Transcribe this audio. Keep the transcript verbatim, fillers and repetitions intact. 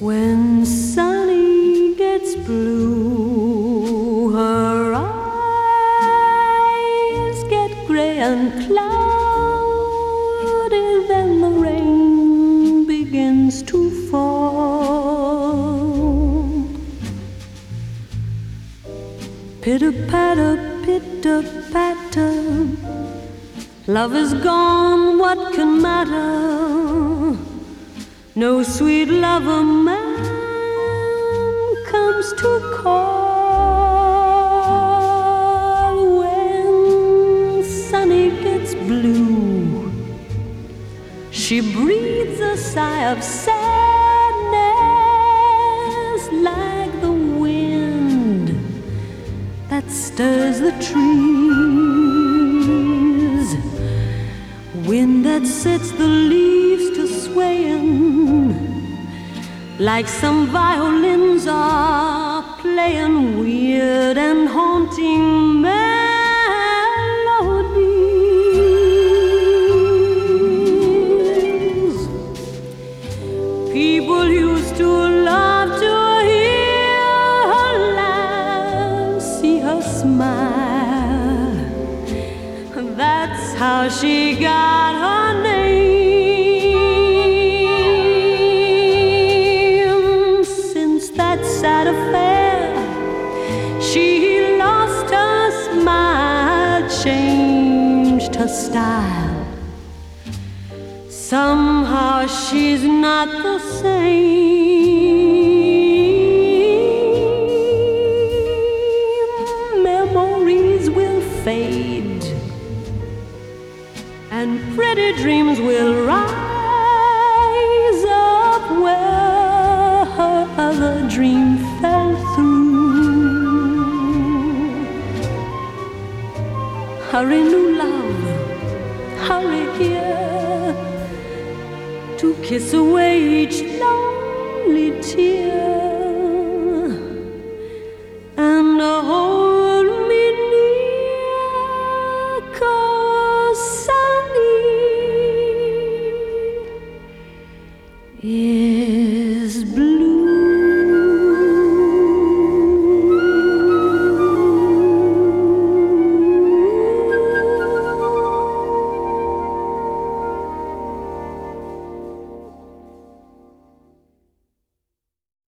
When Sunny gets blue, her eyes get gray and cloudy, then the rain begins to fall. Pitter-patter, pitter-patter, love is gone, what can matter? No sweet lover man comes to call. When Sunny gets blue, she breathes a sigh of sadness, like the wind that stirs the trees, wind that sets the leaves to swaying, like some violins are playing weird and haunting melodies. People used to love to hear her laugh, see her smile. That's how she got her name. Sad affair, she lost her smile, changed her style. Somehow she's not the same. Memories will fade, and pretty dreams will rise up where her other dream fell through. Hurry, new love, hurry here to kiss away each lonely tear.